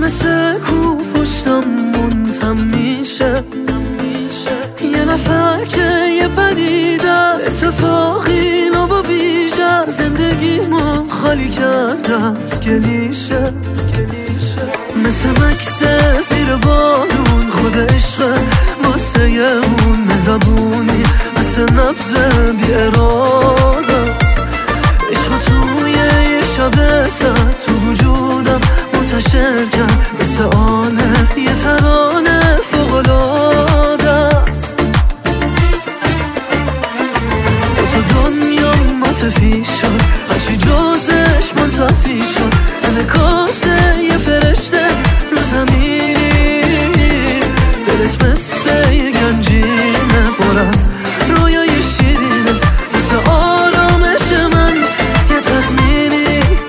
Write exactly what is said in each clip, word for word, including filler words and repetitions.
مثل کو پشتم منتم میشه، یه نفر که یه پدیده اتفاقی نو با ویژه زندگیمو خالی کرده از کلیشه. مثل مکس زیر بارون خود عشق واسه اون مهربونی، مثل نبض بی اراده است عشق توی یه شب سر تو وجودم منتشر کرد، مثل آنه یه ترانه فوق‌العاده است. با تو دنیا متفی شد، هرچی جزش منتفی شد، انعکاس یه فرشته رو زمین. دلت مثل یه گنجینه پر از رویای شیرینه، مثل آرامش من یه تضمینی.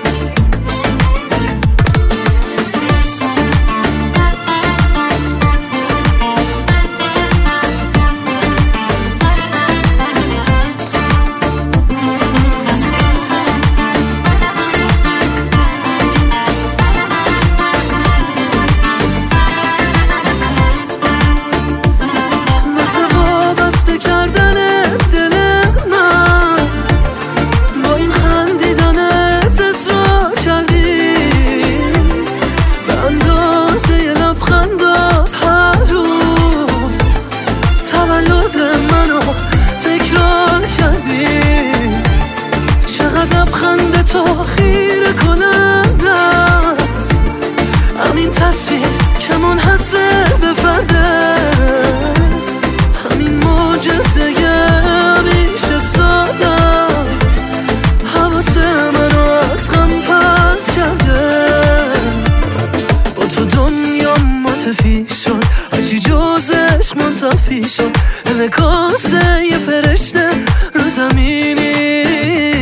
لبخند تو خیره کننده است، همین تصویر که منحصر به فرده، همین معجزه همیشه ساده حواس منو از غم پرت کرده. با تو دنیا متفی شد، هرچی جزش منتفی شد، انعکاس یه فرشته رو زمینی.